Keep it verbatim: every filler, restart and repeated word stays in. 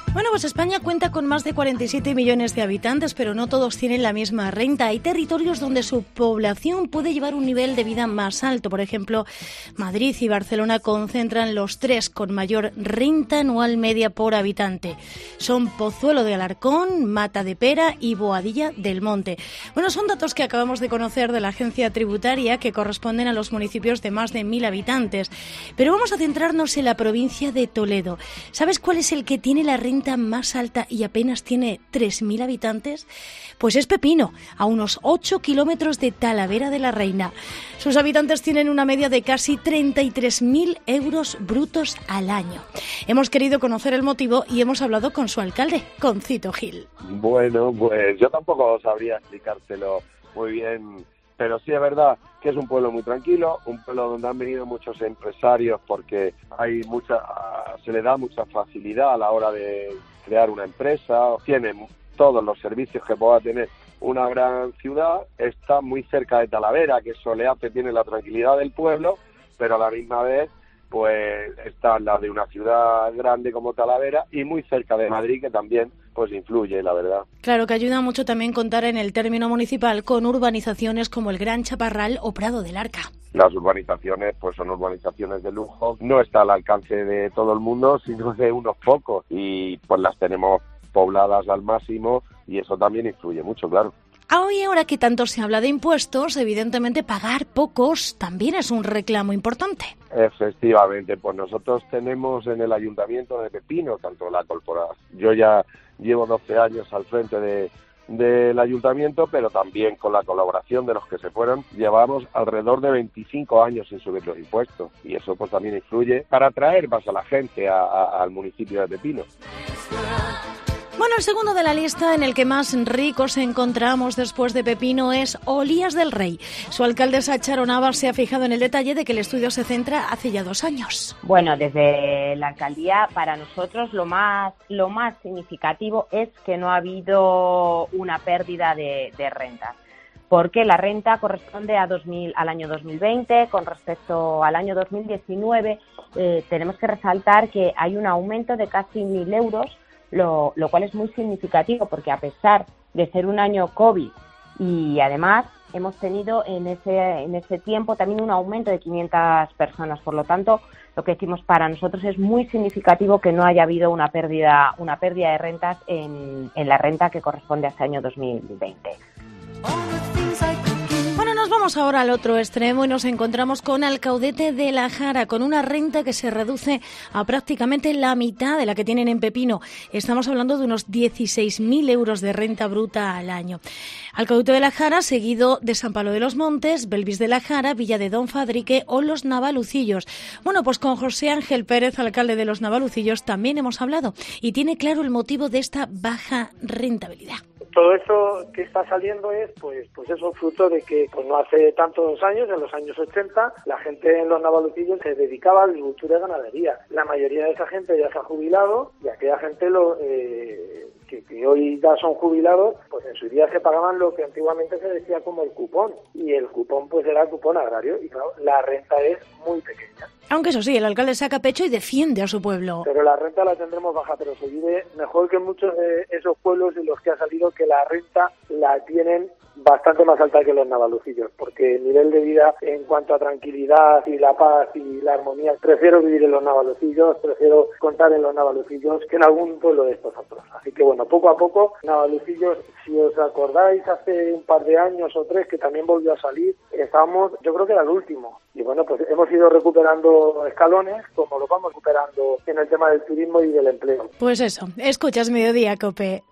Bueno, pues España cuenta con más de cuarenta y siete millones de habitantes, pero no todos tienen la misma renta. Hay territorios donde su población puede llevar un nivel de vida más alto. Por ejemplo, Madrid y Barcelona concentran los tres con mayor renta anual media por habitante. Son Pozuelo de Alarcón, Mata de Pera y Boadilla del Monte. Bueno, son datos que acabamos de conocer de la agencia tributaria que corresponden a los municipios de más de mil habitantes. Pero vamos a centrarnos en la provincia de Toledo. ¿Sabes cuál es el que tiene la renta más alta y apenas tiene tres mil habitantes? Pues es Pepino, a unos ocho kilómetros de Talavera de la Reina. Sus habitantes tienen una media de casi treinta y tres mil euros brutos al año. Hemos querido conocer el motivo y hemos hablado con su alcalde, con Cito Gil. Bueno, pues yo tampoco sabría explicártelo muy bien, pero sí es verdad que es un pueblo muy tranquilo, un pueblo donde han venido muchos empresarios porque hay mucha, se le da mucha facilidad a la hora de crear una empresa, tiene todos los servicios que pueda tener una gran ciudad, está muy cerca de Talavera, que eso le hace, tiene la tranquilidad del pueblo, pero a la misma vez pues está al lado de una ciudad grande como Talavera y muy cerca de Madrid, que también pues influye, la verdad. Claro que ayuda mucho también contar en el término municipal con urbanizaciones como el Gran Chaparral o Prado del Arca. Las urbanizaciones pues son urbanizaciones de lujo, no está al alcance de todo el mundo, sino de unos pocos, y pues las tenemos pobladas al máximo y eso también influye mucho, claro. Hoy, ahora que tanto se habla de impuestos, evidentemente pagar pocos también es un reclamo importante. Efectivamente, pues nosotros tenemos en el Ayuntamiento de Pepino, tanto la corporación, yo ya llevo doce años al frente de, del Ayuntamiento, pero también con la colaboración de los que se fueron, llevamos alrededor de veinticinco años sin subir los impuestos, y eso pues también influye para atraer más a la gente a, a, al municipio de Pepino. Bueno, el segundo de la lista en el que más ricos encontramos después de Pepino es Olías del Rey. Su alcaldesa Charo Navas se ha fijado en el detalle de que el estudio se centra hace ya dos años. Bueno, desde la alcaldía para nosotros lo más lo más significativo es que no ha habido una pérdida de, de rentas. Porque la renta corresponde a dos mil, al año dos mil veinte, con respecto al año dos mil diecinueve, eh, tenemos que resaltar que hay un aumento de casi mil euros, Lo, lo cual es muy significativo porque a pesar de ser un año COVID y además hemos tenido en ese en ese tiempo también un aumento de quinientas personas. Por lo tanto, lo que decimos para nosotros es muy significativo que no haya habido una pérdida una pérdida de rentas en, en la renta que corresponde a este año dos mil veinte. Nos vamos ahora al otro extremo y nos encontramos con Alcaudete de la Jara, con una renta que se reduce a prácticamente la mitad de la que tienen en Pepino. Estamos hablando de unos dieciséis mil euros de renta bruta al año. Alcaudete de la Jara, seguido de San Pablo de los Montes, Belvis de la Jara, Villa de Don Fadrique o Los Navalucillos. Bueno, pues con José Ángel Pérez, alcalde de Los Navalucillos, también hemos hablado y tiene claro el motivo de esta baja rentabilidad. Todo eso que está saliendo es pues pues eso fruto de que pues no hace tantos años, en los años ochenta, la gente en Los Navalucillos se dedicaba a la agricultura y ganadería. La mayoría de esa gente ya se ha jubilado y aquella gente lo eh, que, que hoy ya son jubilados, pues en su día se pagaban lo que antiguamente se decía como el cupón, y el cupón pues era el cupón agrario, y claro, la renta es muy pequeña. Aunque eso sí, el alcalde saca pecho y defiende a su pueblo. Pero la renta la tendremos baja, pero se vive mejor que muchos de esos pueblos en los que ha salido, que la renta la tienen bastante más alta que Los Navalucillos, porque el nivel de vida en cuanto a tranquilidad y la paz y la armonía, prefiero vivir en Los Navalucillos, prefiero contar en Los Navalucillos que en algún pueblo de estos otros. Así que bueno, poco a poco, Navalucillos, si os acordáis, hace un par de años o tres que también volvió a salir, estábamos, yo creo que era el último. Y bueno, pues hemos ido recuperando escalones, como lo vamos recuperando en el tema del turismo y del empleo. Pues eso, escuchas Mediodía, COPE.